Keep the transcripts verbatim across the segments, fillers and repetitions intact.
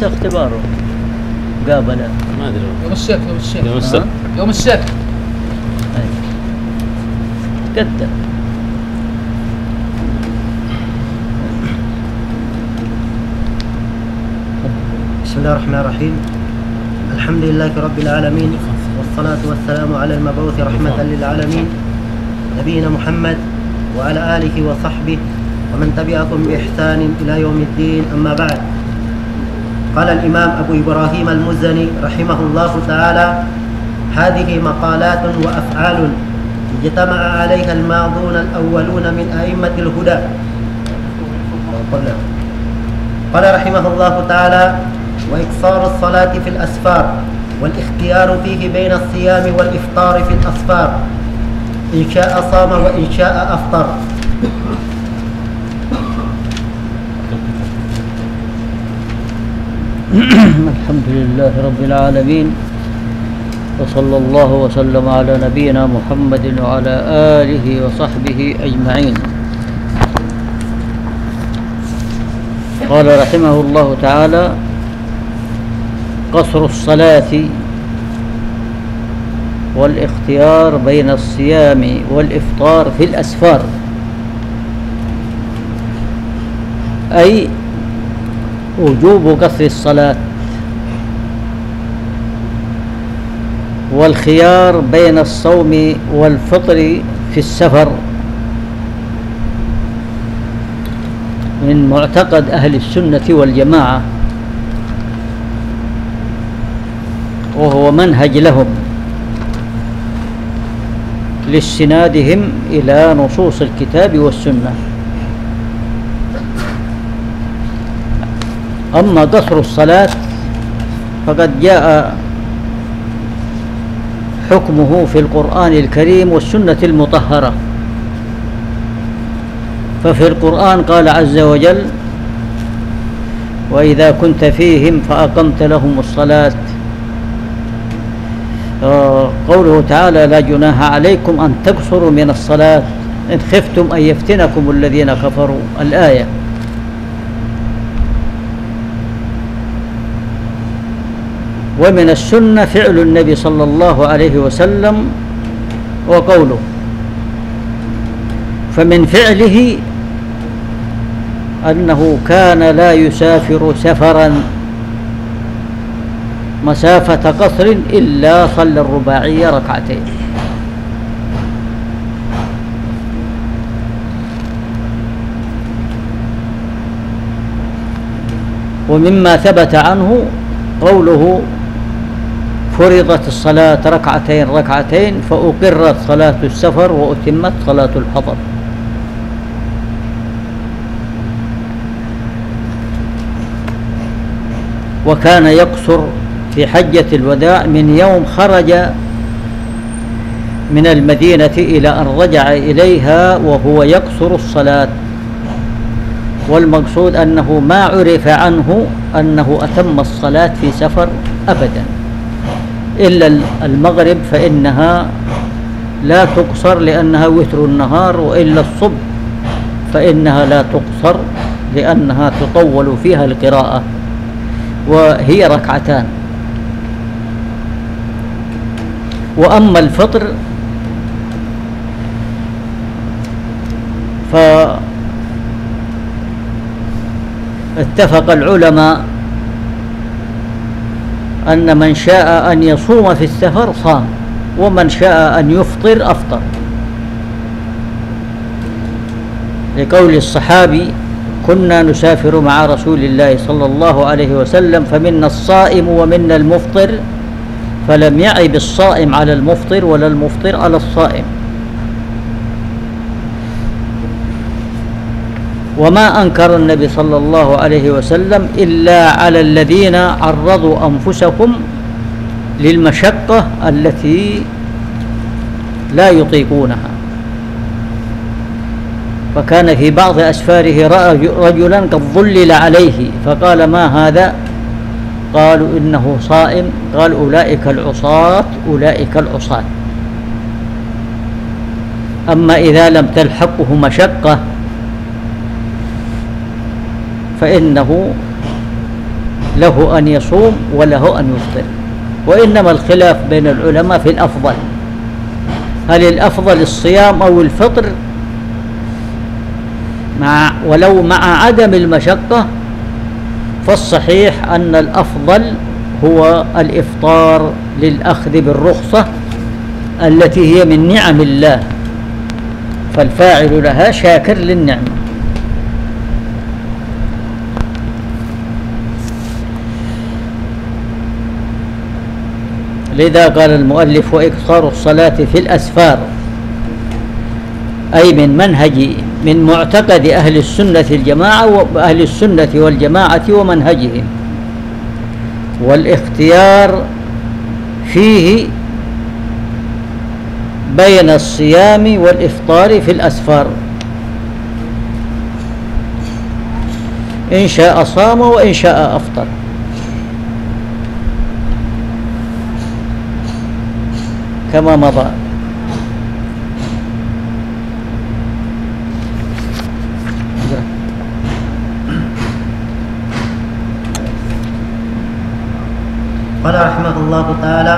متى اختباره؟ قابله ما ادري يوم السبت يوم السبت يوم السبت يوم السبت قدم. بسم الله الرحمن الرحيم. الحمد لله رب العالمين، والصلاة والسلام على المبعوث رحمة للعالمين نبينا محمد وعلى آله وصحبه ومن تبعكم بإحسان إلى يوم الدين. أما بعد، قال الإمام أبو إبراهيم المزني رحمه الله تعالى: هذه مقالات وأفعال اجتمع عليها الماضون الأولون من أئمة الهدى. قال رحمه الله تعالى: وإكثار الصلاة في الأسفار، والاختيار فيه بين الصيام والإفطار في الأسفار، إن شاء صام وإن شاء أفطر. الحمد لله رب العالمين، وصلى الله وسلم على نبينا محمد وعلى آله وصحبه أجمعين. قال رحمه الله تعالى: قصر الصلاة والاختيار بين الصيام والإفطار في الأسفار، أي وجوب قصر الصلاة والخيار بين الصوم والفطر في السفر من معتقد أهل السنة والجماعة، وهو منهج لهم لاستنادهم إلى نصوص الكتاب والسنة. أما قصر الصلاة فقد جاء حكمه في القرآن الكريم والسنة المطهرة. ففي القرآن قال عز وجل: وإذا كنت فيهم فأقمت لهم الصلاة. قوله تعالى: لا جناح عليكم أن تقصروا من الصلاة إن خفتم أن يفتنكم الذين كفروا. الآية. ومن السنة فعل النبي صلى الله عليه وسلم وقوله. فمن فعله أنه كان لا يسافر سفرا مسافة قصر إلا صلى الرباعية ركعتين. ومما ثبت عنه قوله: فرضت الصلاة ركعتين ركعتين فأقرت صلاة السفر وأتمت صلاة الحضر. وكان يقصر في حجة الوداع من يوم خرج من المدينة إلى أن رجع إليها وهو يقصر الصلاة. والمقصود أنه ما عرف عنه أنه أتم الصلاة في سفر أبدا، إلا المغرب فإنها لا تقصر لأنها وتر النهار، وإلا الصبح فإنها لا تقصر لأنها تطول فيها القراءة وهي ركعتان. وأما الفطر فاتفق العلماء أن من شاء أن يصوم في السفر صام، ومن شاء أن يفطر أفطر، لقول الصحابي: كنا نسافر مع رسول الله صلى الله عليه وسلم فمنا الصائم ومنا المفطر، فلم يعب الصائم على المفطر ولا المفطر على الصائم. وما أنكر النبي صلى الله عليه وسلم إلا على الذين عرضوا أنفسهم للمشقة التي لا يطيقونها. فكان في بعض أسفاره رأى رجلا قد ظلل عليه فقال: ما هذا؟ قالوا: إنه صائم. قال: أولئك العصاة أولئك العصاة. أما إذا لم تلحقه مشقة فإنه له أن يصوم وله أن يفطر، وإنما الخلاف بين العلماء في الأفضل، هل الأفضل الصيام أو الفطر، مع ولو مع عدم المشقة، فالصحيح أن الأفضل هو الإفطار للأخذ بالرخصة التي هي من نعم الله، فالفاعل لها شاكر للنعمة. لذا قال المؤلف: وإكثار الصلاة في الأسفار، أي من منهج من معتقد أهل السنة الجماعة وأهل السنة والجماعة ومنهجهم، والاختيار فيه بين الصيام والإفطار في الأسفار، إن شاء صام وإن شاء أفطر. كما مضى. قال رحمه الله تعالى: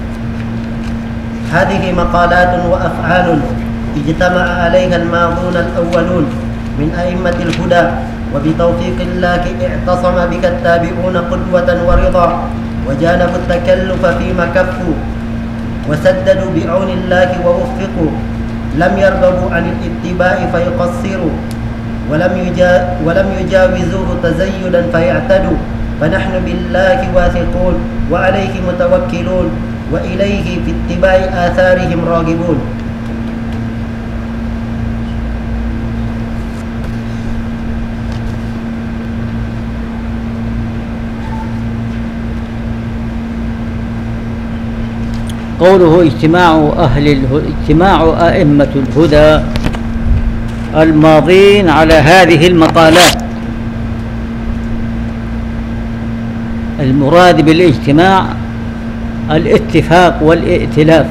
هذه مقالات وأفعال اجتمع عليها الماضون الأولون من أئمة الهدى، وبتوفيق الله اعتصم بك التابعون قدوة ورضا، وجانبوا التكلف فيما كفوا، وسددوا بعون الله ووفقوا، لم يرغبوا عن الاتباع فيقصروا، ولم يجا ولم يجاوزوه تزيدا فيعتدوا، فنحن بالله واثقون وعليه متوكلون، وإليه في اتباع آثارهم راغبون. قوله اجتماع أهل الهدى، اجتماع أئمة الهدى الماضين على هذه المقالات، المراد بالاجتماع الاتفاق والائتلاف.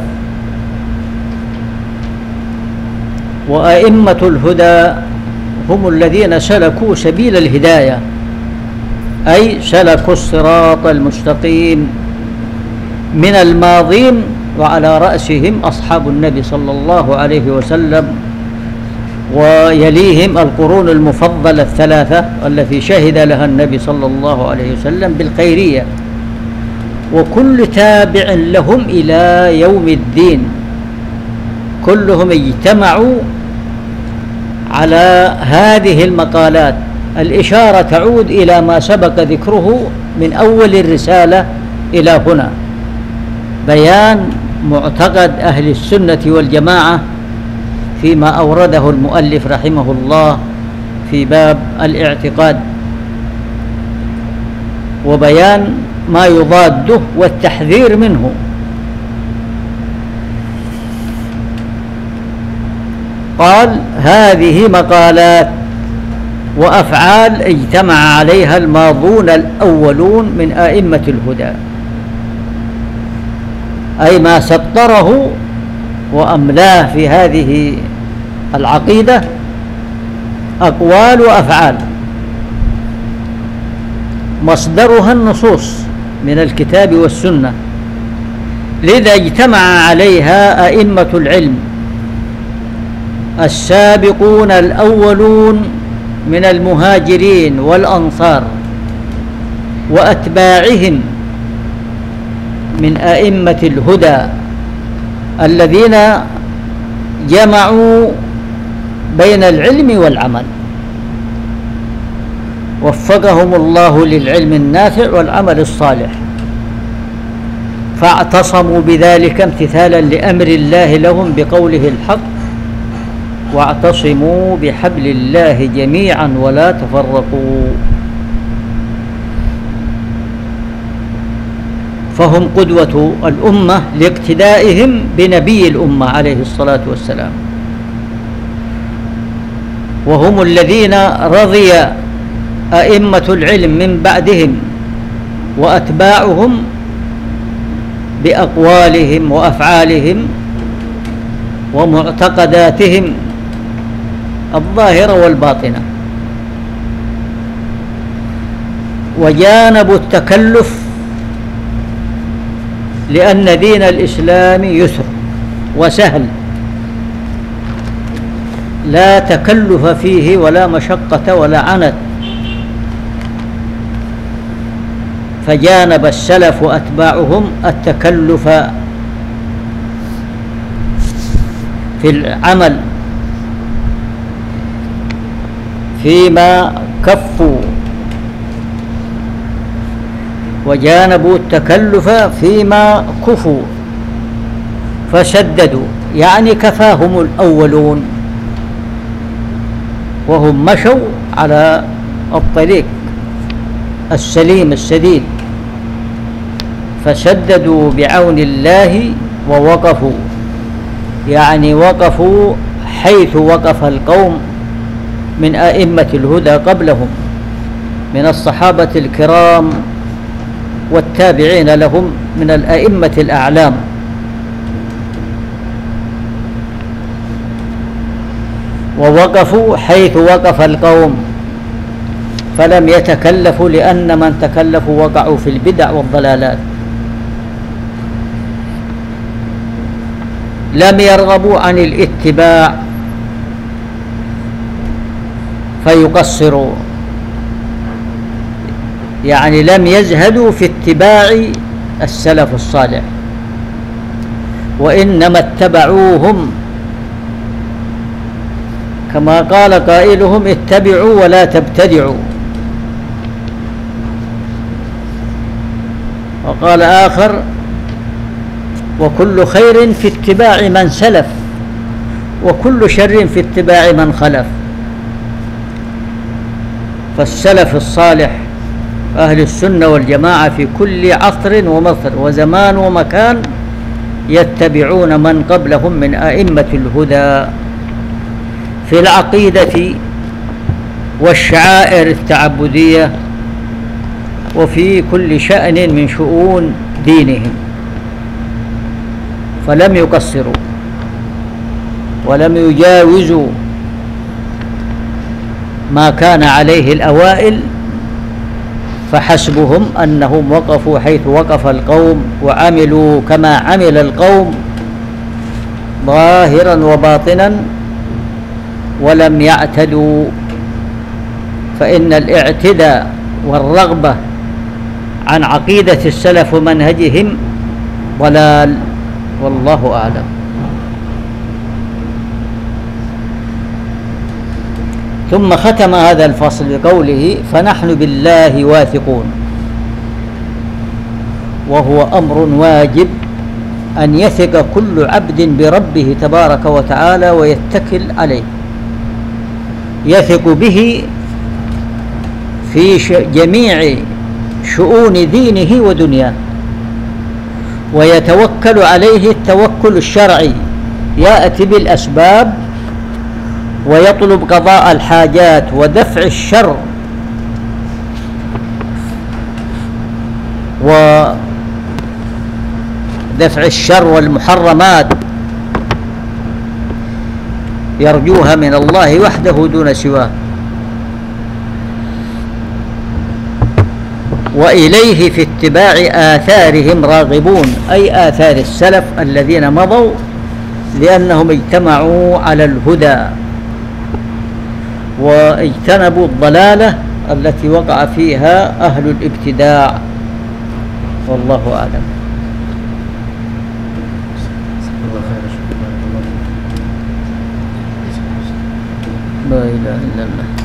وأئمة الهدى هم الذين سلكوا سبيل الهداية، أي سلكوا الصراط المستقيم من الماضين، وعلى رأسهم أصحاب النبي صلى الله عليه وسلم، ويليهم القرون المفضلة الثلاثة التي شهد لها النبي صلى الله عليه وسلم بالخيرية، وكل تابع لهم إلى يوم الدين، كلهم اجتمعوا على هذه المقالات. الإشارة تعود إلى ما سبق ذكره من أول الرسالة إلى هنا، بيان معتقد أهل السنة والجماعة فيما أورده المؤلف رحمه الله في باب الاعتقاد، وبيان ما يضاده والتحذير منه. قال: هذه مقالات وأفعال اجتمع عليها الماضون الأولون من أئمة الهدى، أي ما سطره وأملاه في هذه العقيدة أقوال وأفعال، مصدرها النصوص من الكتاب والسنة، لذا اجتمع عليها أئمة العلم السابقون الأولون من المهاجرين والأنصار وأتباعهم من أئمة الهدى الذين جمعوا بين العلم والعمل، وفقهم الله للعلم النافع والعمل الصالح، فاعتصموا بذلك امتثالا لأمر الله لهم بقوله الحق: واعتصموا بحبل الله جميعا ولا تفرقوا. فهم قدوة الأمة لاقتدائهم بنبي الأمة عليه الصلاة والسلام، وهم الذين رضي أئمة العلم من بعدهم وأتباعهم بأقوالهم وأفعالهم ومعتقداتهم الظاهرة والباطنة. وجانبوا التكلف لأن دين الإسلام يسر وسهل لا تكلف فيه ولا مشقة ولا عنت، فجانب السلف وأتباعهم التكلف في العمل فيما كفوا، وجانبوا التكلف فيما كفوا فشددوا، يعني كفاهم الأولون وهم مشوا على الطريق السليم السديد، فشددوا بعون الله ووقفوا، يعني وقفوا حيث وقف القوم من أئمة الهدى قبلهم من الصحابة الكرام والتابعين لهم من الأئمة الأعلام. ووقفوا حيث وقف القوم فلم يتكلفوا، لأن من تكلفوا وقعوا في البدع والضلالات. لم يرغبوا عن الاتباع فيقصروا، يعني لم يزهدوا في اتباع السلف الصالح، وإنما اتبعوهم كما قال قائلهم: اتبعوا ولا تبتدعوا. وقال آخر: وكل خير في اتباع من سلف، وكل شر في اتباع من خلف. فالسلف الصالح أهل السنة والجماعة في كل عصر ومصر وزمان ومكان يتبعون من قبلهم من أئمة الهدى في العقيدة والشعائر التعبدية وفي كل شأن من شؤون دينهم، فلم يقصروا ولم يجاوزوا ما كان عليه الأوائل، فحسبهم أنهم وقفوا حيث وقف القوم وعملوا كما عمل القوم ظاهرا وباطنا، ولم يعتدوا، فإن الاعتداء والرغبة عن عقيدة السلف ومنهجهم ضلال، والله أعلم. ثم ختم هذا الفصل بقوله: فنحن بالله واثقون. وهو أمر واجب أن يثق كل عبد بربه تبارك وتعالى ويتكل عليه، يثق به في جميع شؤون دينه ودنياه، ويتوكل عليه التوكل الشرعي، يأتي بالأسباب ويطلب قضاء الحاجات ودفع الشر ودفع الشر والمحرمات، يرجوها من الله وحده دون سواه. وإليه في اتباع آثارهم راغبون، أي آثار السلف الذين مضوا، لأنهم اجتمعوا على الهدى واجتنبوا الضلالة التي وقع فيها أهل الابتداع، والله أعلم. لا إله إلا الله.